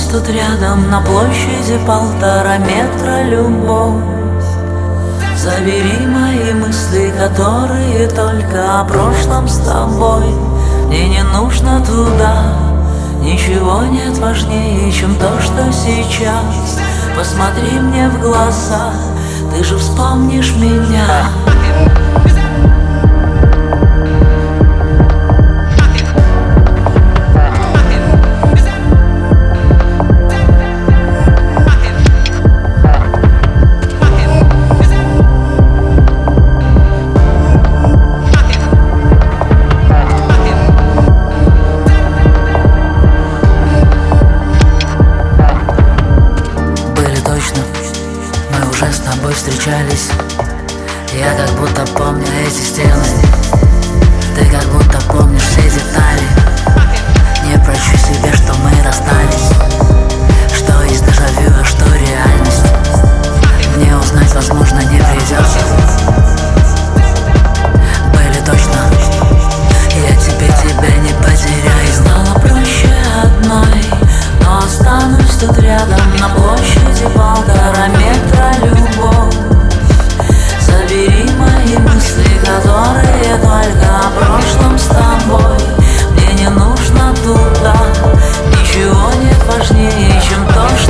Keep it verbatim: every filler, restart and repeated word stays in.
тут рядом на площади полтора метра, любовь. Забери мои мысли, которые только о прошлом с тобой. Мне не нужно туда, ничего нет важнее, чем то, что сейчас. Посмотри мне в глаза, ты же вспомнишь меня. Мы уже с тобой встречались. Я как будто помню эти стены. Ты как будто помнишь все детали. Не прощу себе, что мы расстались. Что есть дежавю, а что реальность. Мне узнать, возможно, не придется. Были точно, я тебе тебя не потеряю. Стало проще одной, но останусь тут рядом на площади полтора метра, любовь. Забери мои мысли, которые только о прошлом с тобой. Мне не нужно туда, ничего нет важнее, чем то, что